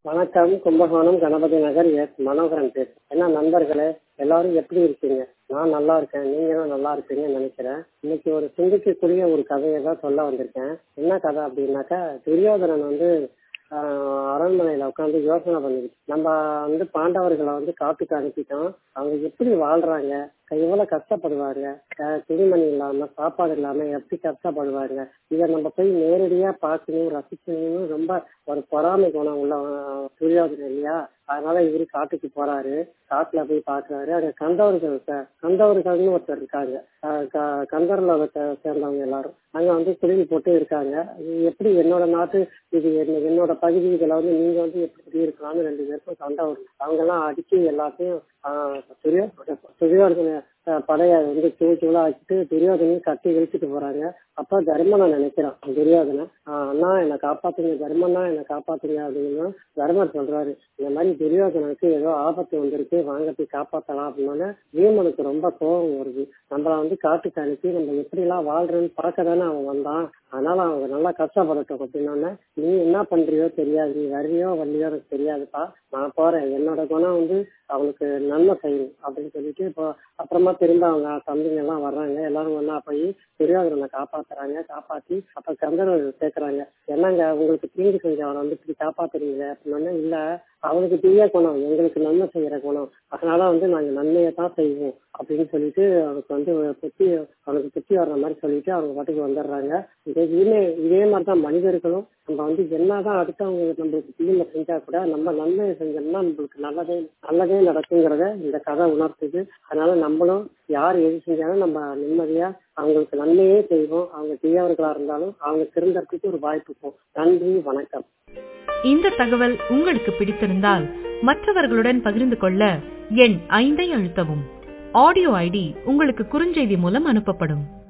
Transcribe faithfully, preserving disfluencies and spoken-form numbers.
வணக்கம். கும்பகோணம் கணபதி நகர் எஸ் மனோகரன் பேசு. என்ன நண்பர்களே, எல்லாரும் எப்படி இருக்கீங்க? நான் நல்லா இருக்கேன், நீங்களும் நல்லா இருப்பீங்கன்னு நினைக்கிறேன். இன்னைக்கு ஒரு சிந்திக்கக்கூடிய ஒரு கதையை தான் சொல்ல வந்திருக்கேன். என்ன கதை அப்படின்னாக்கா, துரியோதனன் வந்து ஆஹ் அரண்மனையில உட்காந்து யோசனை பண்ணிக்கிட்டு, நம்ம வந்து பாண்டவர்களை வந்து காட்டுக்கு அனுப்பிட்டோம், அவங்க எப்படி வாழ்றாங்க, எவ்வளவு கஷ்டப்படுவாங்க, அஹ் துணிமணி இல்லாம சாப்பாடு இல்லாம எப்படி கஷ்டப்படுவாங்க, இதை நம்ம போய் நேரடியா பார்க்கணும் ரசிக்கணும்னு ரொம்ப ஒரு பொறாமை குணம் உள்ள அஹ், துரியோதனன் இல்லையா. அதனால இவரு காட்டுக்கு போறாரு. காட்டுல போய் பாக்குறாரு. அங்க கந்தவர்கள் ச- கந்தவர்கள்னு ஒருத்தர் இருக்காங்க. அஹ் க- கந்தர் லோகத்தை சேர்ந்தவங்க எல்லாரும் அங்க வந்து குடில் போட்டு இருக்காங்க. இது எப்படி என்னோட நாட்டு, இது என்ன- என்னோட பகுதி, இதுல வந்து நீங்க வந்து எப்படி இருக்கலாம்னு ரெண்டு பேருக்கும் சண்டை வரும். அவங்க எல்லாம் அடிச்சு எல்லாத்தையும் ஆஹ் துரியோ துரியோதன அஹ் படைய வந்து தூள் தூளா வச்சுட்டு துரியோதனையும் கட்டி இழுத்துட்டு போறாங்க. அப்ப தர்மனை நினைக்கிறான் துரியோதனன். ஆஹ் அண்ணா என்னை காப்பாத்துங்க, தர்மண்ணா என்னை காப்பாத்துங்க அப்படின்னு தர்மர் சொல்றாரு. இந்த மாதிரி துரியோதனனுக்கு ஏதோ ஆபத்து வந்திருக்கு, வாங்க போய் காப்பாத்தலாம் அப்படின்னா வீமனுக்கு ரொம்ப கோபம் வருது. நம்மள வந்து காட்டுக்கு அனுப்பி நம்ம எப்படி எல்லாம் வாழ்றேன்னு பார்க்க தானே அவன் வந்தான், அதனால அவங்க நல்லா கஷ்டப்படட்டும் அப்படின்னோடனே, நீ என்ன பண்றியோ தெரியாது, நீ வர்றியோ வரலையோ எனக்கு தெரியாதுப்பா, நான் போறேன், என்னோட குணம் வந்து அவனுக்கு நன்மை செய்யும் அப்படின்னு சொல்லிட்டு இப்போ அப்புறமா திரும்ப அவங்க தம்பிங்க எல்லாம் வர்றாங்க. எல்லாரும் ஒன்னா போய் துரியோதனனை காப்பாத்துறாங்க. காப்பாத்தி அப்ப கந்தர்வர்கள் கேக்குறாங்க, என்னங்க உங்களுக்கு தீங்கு செஞ்சவனை வந்து இப்படி காப்பாத்துறீங்க அப்படின்னா, இல்ல அவனுக்கு தீய குணம், எங்களுக்கு நன்மை செய்யற குணம், அதனால வந்து நாங்க நன்மையை தான் செய்வோம் அப்படின்னு சொல்லிட்டு அவனுக்கு வந்து புத்தி அவனுக்கு புத்தி வர்ற மாதிரி சொல்லிட்டு அவங்க பாட்டுக்கு வந்துடுறாங்க. இதே இதே மாதிரிதான் மனிதர்களும் நம்ம வந்து என்னதான் அடுத்தவங்க நம்மளுக்கு தீமை செஞ்சா கூட நம்ம நன்மையை செஞ்சோம்னா நம்மளுக்கு நல்லதே நல்லதே நடக்குங்கிறத இந்த கதை உணர்த்துது. அதனால நம்மளும் யார் எது செஞ்சாலும் நம்ம நிம்மதியா அவங்களுக்கு நன்மையே செய்வோம். அவங்க தீயவர்களா இருந்தாலும் அவங்க திருந்தறதுக்கு ஒரு வாய்ப்பு இருக்கும். நன்றி, வணக்கம். இந்த தகவல் உங்களுக்கு பிடித்திருந்தால் மற்றவர்களுடன் பகிர்ந்து கொள்ள எண் ஐந்தை அழுத்தவும். ஆடியோ ஐடி உங்களுக்கு குறுஞ்செய்தி மூலம் அனுப்பப்படும்.